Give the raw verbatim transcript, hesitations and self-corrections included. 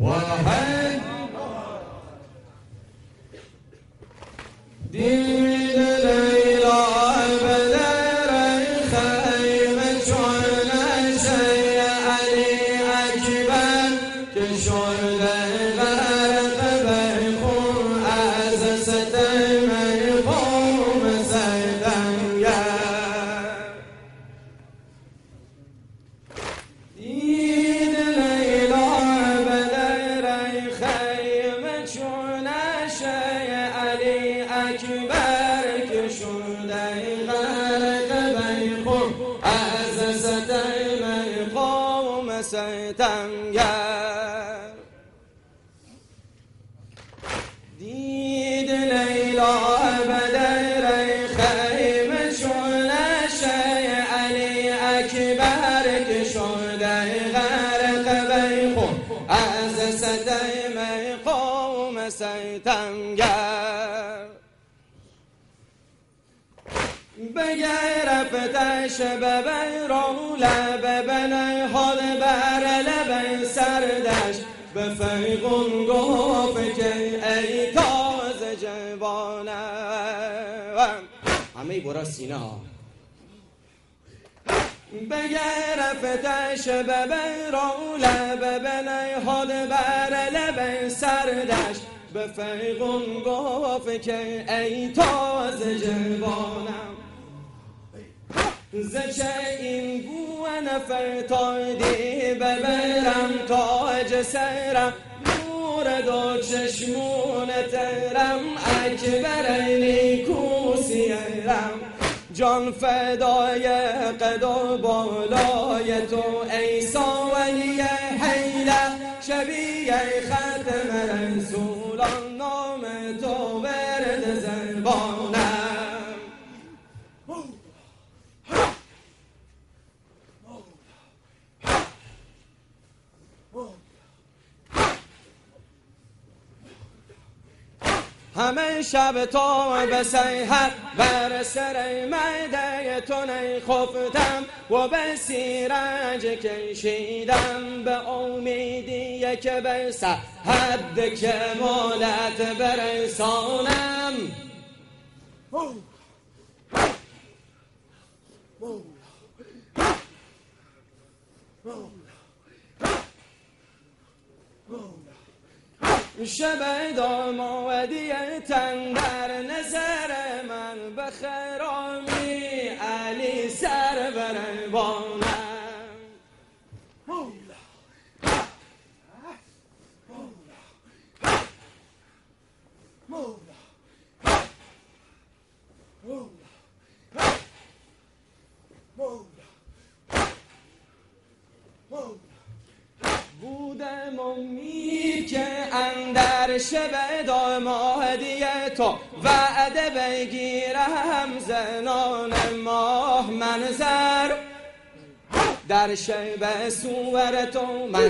واحد دید لیلا بدر خیمه چون شی علی اکبر که شده غرق به خون از ستم قوم ستمگر. دید لیلا بدر خیمه چون شی علی اکبر که شده غرق به خون از ستم قوم ستمگر. دید لیلا بدر خیمه چون شی علی اکبر که شده غرق به خون از ستم قوم ستمگر. بگرفتش به بیرون لب بنهاد بر لب سردش به فیقون گفت که ای تازه جوانم. همه برا سینه ها. بگرفتش به بیرون لب بنهاد بر لب سردش به فیقون گفت که ای تازه جوانم. زچه این گوه نفرتادی ببرم تاج سرم نور دو چشمون ترم اکبر نیکو سیرم جان فدای قد و بالای تو ای ساوی حیله شبیه ختم رسولان نام تو برد زبانم. همه شب تا به سحر بر سر معده تو خفتم و به سیرج کشیدم به امیدی که به حد کمالت برسانم. شب دامادی تن در نظر من به خرامی علی سر بربانم. بودم امید که اندر شب دامادی تو وعده بگیرم زنان ماه منظر در شب صور تو من